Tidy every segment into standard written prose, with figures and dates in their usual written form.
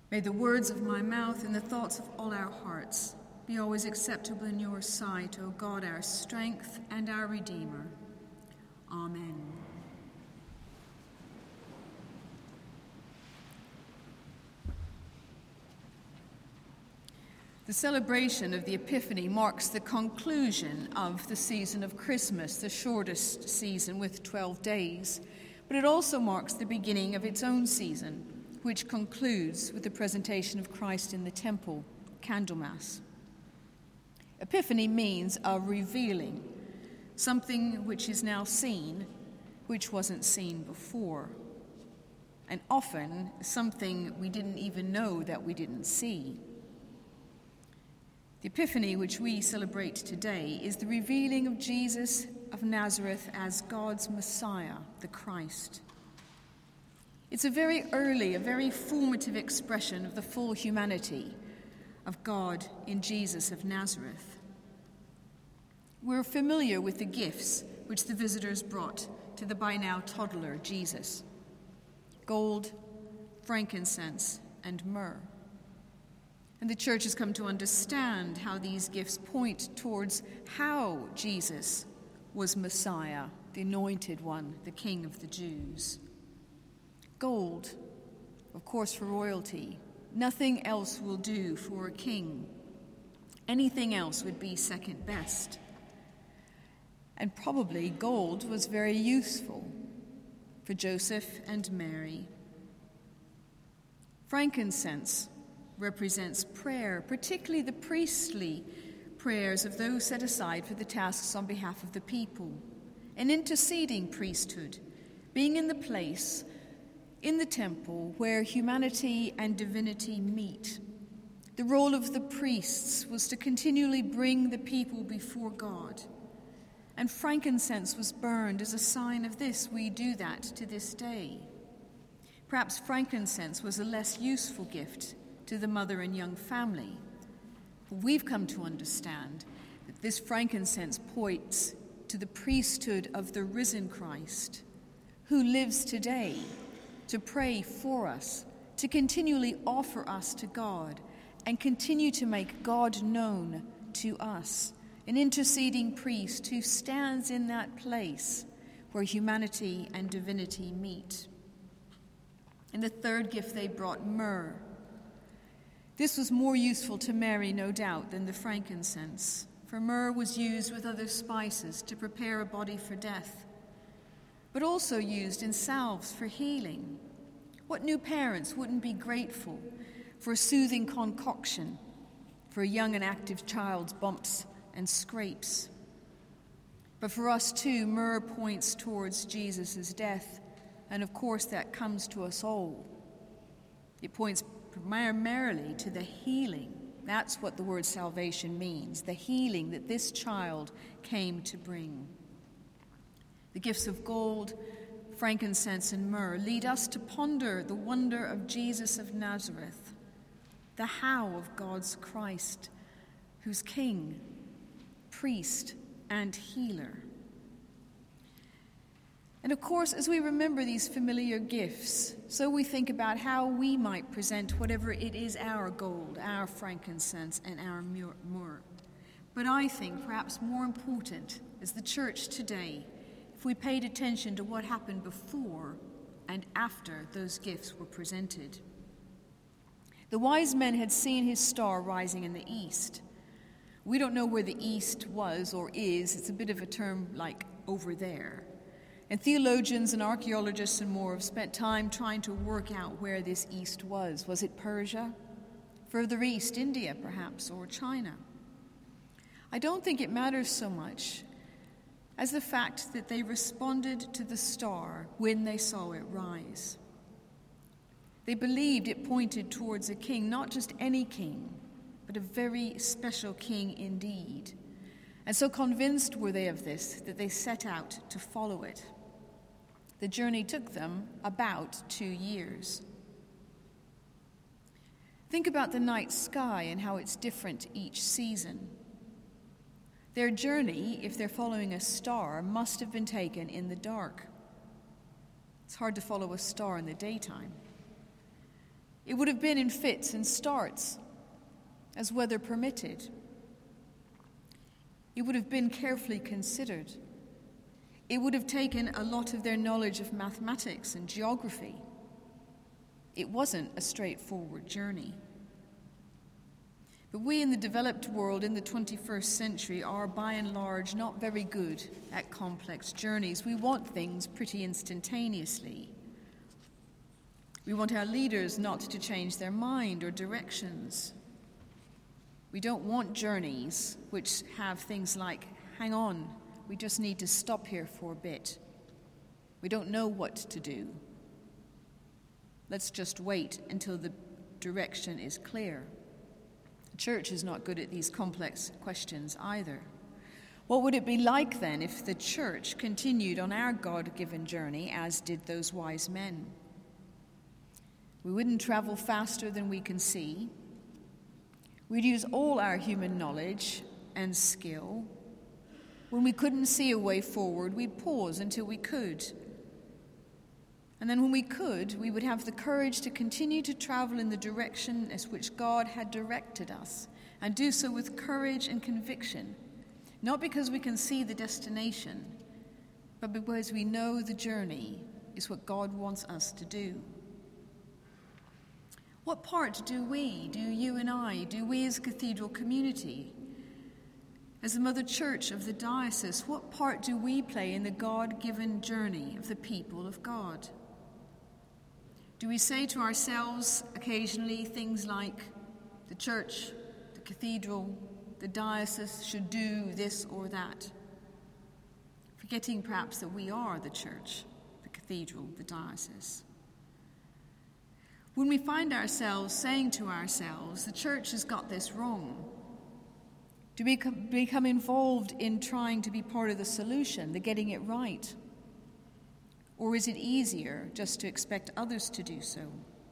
May the words of my mouth and the thoughts of all our hearts be always acceptable in your sight, O God, our strength and our Redeemer. Amen. The celebration of the Epiphany marks the conclusion of the season of Christmas, the shortest season with 12 days, but it also marks the beginning of its own season, which concludes with the presentation of Christ in the temple, Candlemas. Epiphany means a revealing, something which is now seen, which wasn't seen before, and often something we didn't even know that we didn't see. The Epiphany, which we celebrate today, is the revealing of Jesus of Nazareth as God's Messiah, the Christ. It's a very early, a very formative expression of the full humanity of God in Jesus of Nazareth. We're familiar with the gifts which the visitors brought to the by now toddler Jesus: gold, frankincense, and myrrh. And the church has come to understand how these gifts point towards how Jesus was Messiah, the anointed one, the King of the Jews. Gold, of course, for royalty. Nothing else will do for a king. Anything else would be second best. And probably gold was very useful for Joseph and Mary. Frankincense represents prayer, particularly the priestly prayers of those set aside for the tasks on behalf of the people. An interceding priesthood, being in the place, in the temple, where humanity and divinity meet. The role of the priests was to continually bring the people before God. And frankincense was burned as a sign of this. We do that to this day. Perhaps frankincense was a less useful gift to the mother and young family. But we've come to understand that this frankincense points to the priesthood of the risen Christ, who lives today to pray for us, to continually offer us to God, and continue to make God known to us. An interceding priest who stands in that place where humanity and divinity meet. And the third gift they brought, myrrh. This was more useful to Mary, no doubt, than the frankincense, for myrrh was used with other spices to prepare a body for death, but also used in salves for healing. What new parents wouldn't be grateful for a soothing concoction for a young and active child's bumps and scrapes? But for us too, myrrh points towards Jesus' death, and of course that comes to us all. It points primarily to the healing. That's what the word salvation means, the healing that this child came to bring. The gifts of gold, frankincense, and myrrh lead us to ponder the wonder of Jesus of Nazareth, the how of God's Christ, who's King, priest, and healer. And of course, as we remember these familiar gifts, so we think about how we might present whatever it is our gold, our frankincense, and our myrrh. But I think perhaps more important as the church today, if we paid attention to what happened before and after those gifts were presented. The wise men had seen his star rising in the east. We don't know where the east was or is. It's a bit of a term like over there. And theologians and archaeologists and more have spent time trying to work out where this east was. Was it Persia? Further east, India perhaps, or China? I don't think it matters so much as the fact that they responded to the star when they saw it rise. They believed it pointed towards a king, not just any king, but a very special king indeed. And so convinced were they of this that they set out to follow it. The journey took them about 2 years. Think about the night sky and how it's different each season. Their journey, if they're following a star, must have been taken in the dark. It's hard to follow a star in the daytime. It would have been in fits and starts, as weather permitted. It would have been carefully considered. It would have taken a lot of their knowledge of mathematics and geography. It wasn't a straightforward journey. But we in the developed world in the 21st century are, by and large, not very good at complex journeys. We want things pretty instantaneously. We want our leaders not to change their mind or directions. We don't want journeys which have things like, hang on, we just need to stop here for a bit. We don't know what to do. Let's just wait until the direction is clear. The church is not good at these complex questions either. What would it be like then if the church continued on our God-given journey as did those wise men? We wouldn't travel faster than we can see. We'd use all our human knowledge and skill. When we couldn't see a way forward, we'd pause until we could. And then when we could, we would have the courage to continue to travel in the direction as which God had directed us, and do so with courage and conviction, not because we can see the destination, but because we know the journey is what God wants us to do. What part do you and I, do we as a cathedral community, as the Mother Church of the diocese, what part do we play in the God-given journey of the people of God? Do we say to ourselves occasionally things like, the church, the cathedral, the diocese should do this or that, forgetting perhaps that we are the church, the cathedral, the diocese? When we find ourselves saying to ourselves, the church has got this wrong, do we become involved in trying to be part of the solution, the getting it right? Or is it easier just to expect others to do so?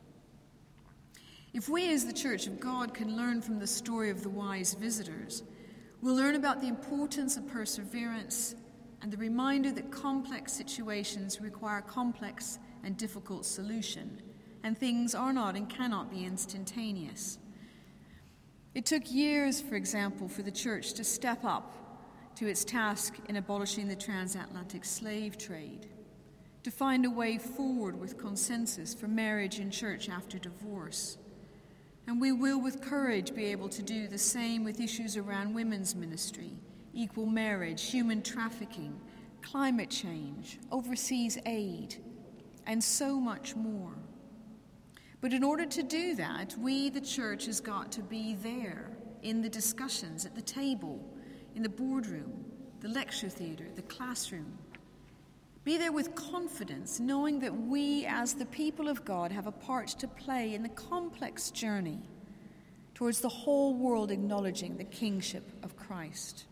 If we as the Church of God can learn from the story of the wise visitors, we'll learn about the importance of perseverance and the reminder that complex situations require complex and difficult solution, and things are not and cannot be instantaneous. It took years, for example, for the church to step up to its task in abolishing the transatlantic slave trade, to find a way forward with consensus for marriage in church after divorce. And we will with courage be able to do the same with issues around women's ministry, equal marriage, human trafficking, climate change, overseas aid, and so much more. But in order to do that, we, the church, has got to be there in the discussions, at the table, in the boardroom, the lecture theatre, the classroom. Be there with confidence, knowing that we, as the people of God, have a part to play in the complex journey towards the whole world acknowledging the kingship of Christ.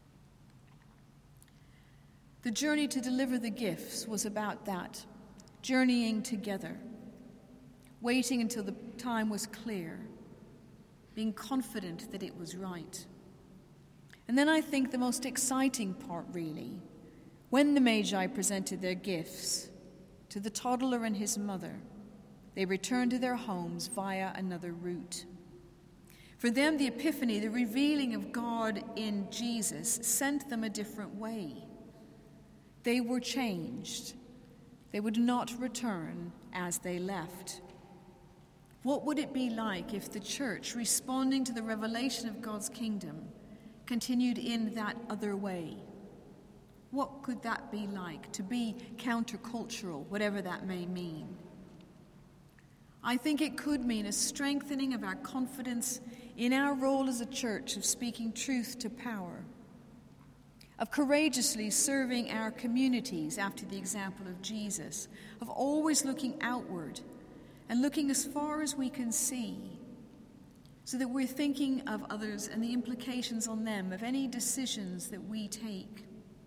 The journey to deliver the gifts was about that, journeying together, waiting until the time was clear, being confident that it was right. And then I think the most exciting part, really, when the Magi presented their gifts to the toddler and his mother, they returned to their homes via another route. For them, the Epiphany, the revealing of God in Jesus, sent them a different way. They were changed. They would not return as they left. What would it be like if the church, responding to the revelation of God's kingdom, continued in that other way? What could that be like, to be countercultural, whatever that may mean? I think it could mean a strengthening of our confidence in our role as a church of speaking truth to power, of courageously serving our communities after the example of Jesus, of always looking outward and looking as far as we can see, so that we're thinking of others and the implications on them of any decisions that we take.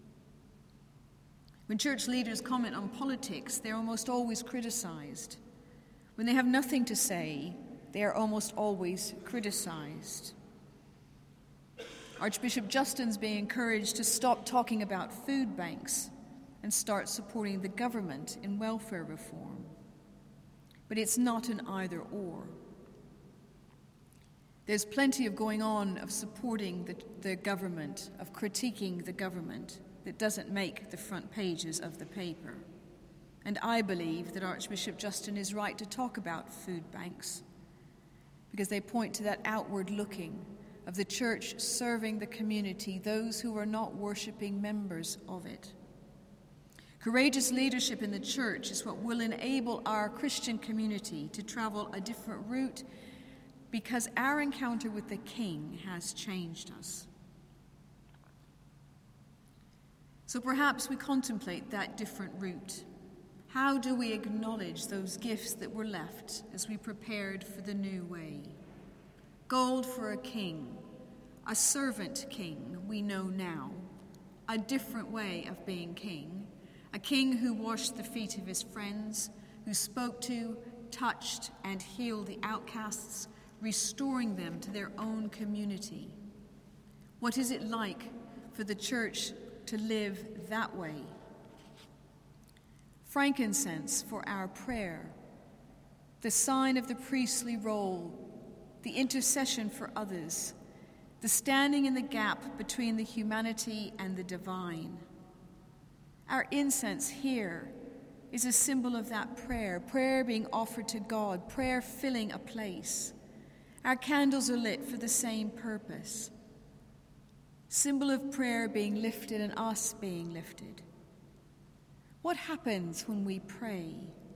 When church leaders comment on politics, they're almost always criticized. When they have nothing to say, they are almost always criticized. Archbishop Justin's being encouraged to stop talking about food banks and start supporting the government in welfare reform. but it's not an either-or. There's plenty of going on of supporting the government, of critiquing the government, that doesn't make the front pages of the paper. And I believe that Archbishop Justin is right to talk about food banks, because they point to that outward looking of the church serving the community, those who are not worshiping members of it. Courageous leadership in the church is what will enable our Christian community to travel a different route, because our encounter with the King has changed us. So perhaps we contemplate that different route. How do we acknowledge those gifts that were left as we prepared for the new way? Gold for a king, a servant king we know now, a different way of being king, a king who washed the feet of his friends, who spoke to, touched, and healed the outcasts, restoring them to their own community. What is it like for the church to live that way? Frankincense for our prayer, the sign of the priestly role, the intercession for others, the standing in the gap between the humanity and the divine. Our incense here is a symbol of that prayer being offered to God, prayer filling a place. Our candles are lit for the same purpose. Symbol of prayer being lifted and us being lifted. What happens when we pray?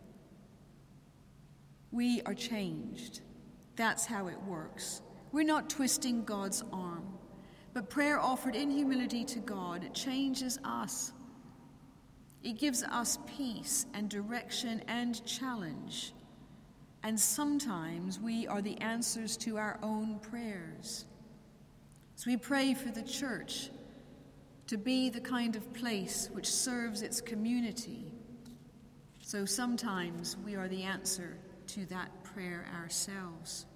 We are changed. That's how it works. We're not twisting God's arm, but prayer offered in humility to God changes us. It gives us peace and direction and challenge. And sometimes we are the answers to our own prayers. So we pray for the church to be the kind of place which serves its community. So sometimes we are the answer to that prayer ourselves.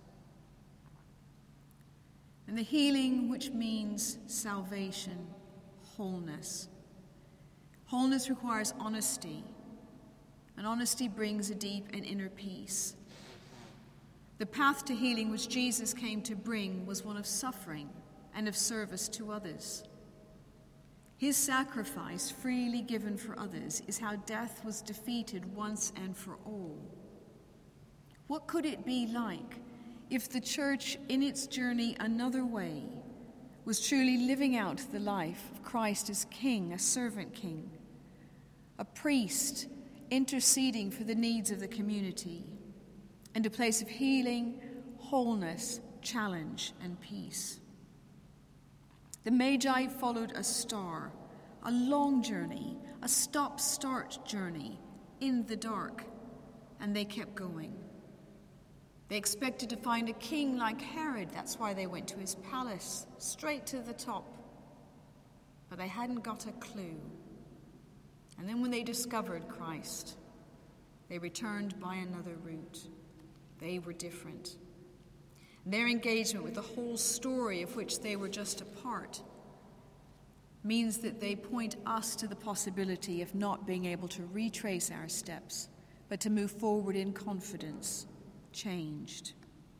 And the healing, which means salvation, wholeness. Wholeness requires honesty, and honesty brings a deep and inner peace. The path to healing which Jesus came to bring was one of suffering and of service to others. His sacrifice, freely given for others, is how death was defeated once and for all. What could it be like if the church, in its journey another way, was truly living out the life of Christ as King, a servant king, a priest interceding for the needs of the community, and a place of healing, wholeness, challenge, and peace? The Magi followed a star, a long journey, a stop-start journey in the dark, and they kept going. They expected to find a king like Herod. That's why they went to his palace, straight to the top. But they hadn't got a clue. And then when they discovered Christ, they returned by another route. They were different. And their engagement with the whole story of which they were just a part means that they point us to the possibility of not being able to retrace our steps, but to move forward in confidence, changed.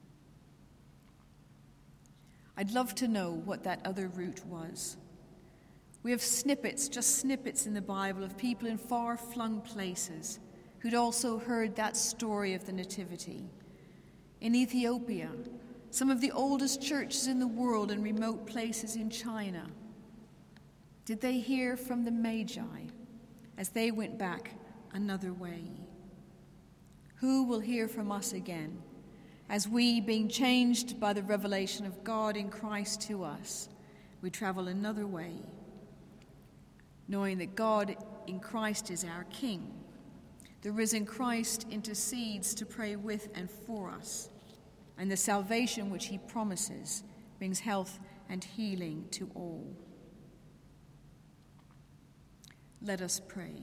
I'd love to know what that other route was. We have snippets, just snippets in the Bible of people in far-flung places who'd also heard that story of the Nativity. In Ethiopia, some of the oldest churches in the world in remote places in China. Did they hear from the Magi as they went back another way? Who will hear from us again as we, being changed by the revelation of God in Christ to us, we travel another way, knowing that God in Christ is our King. The risen Christ intercedes to pray with and for us, and the salvation which he promises brings health and healing to all. Let us pray.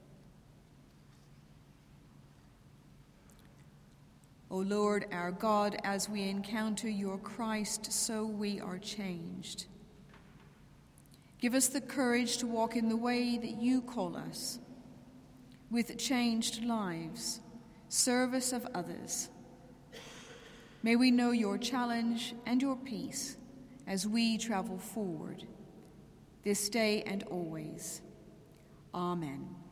O Lord our God, as we encounter your Christ, so we are changed. Give us the courage to walk in the way that you call us, with changed lives, service of others. May we know your challenge and your peace as we travel forward, this day and always. Amen.